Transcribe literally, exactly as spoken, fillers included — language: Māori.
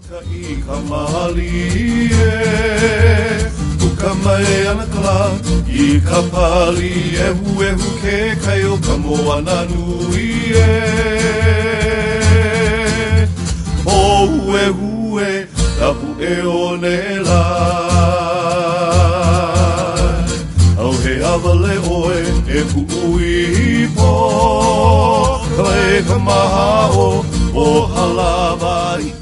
I ka mahali e Puka mai ana kala I ka pali Ehu ehu ke kai o ka moana nui e O ehu e Tapu e o ne lai Au he awale oe E puui po Ka e ka maha o O halawai